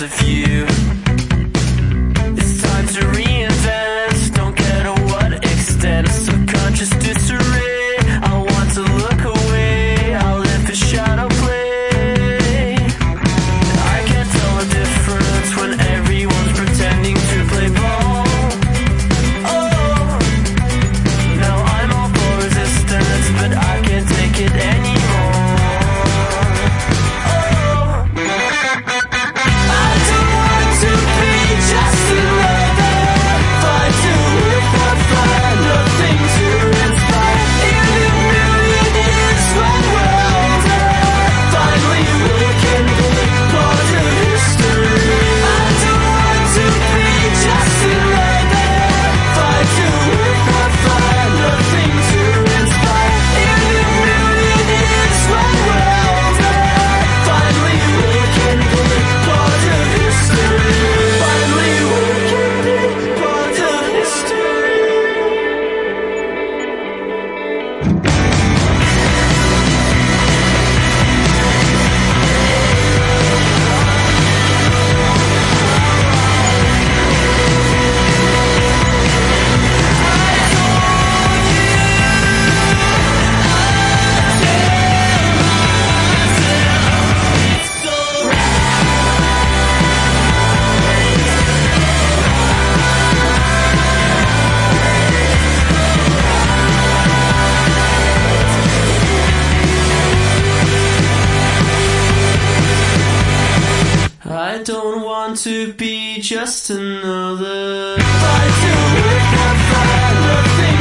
parts of you. It's time to reinvent, don't care to what extent. Subconscious disarray, I want to look away, I'll let the shadow play. I can't tell the difference when everyone's pretending to play ball. Oh, now I'm all for resistance, but I can't take it anymore. I don't want to be just another. Fight to win, not fight, nothing.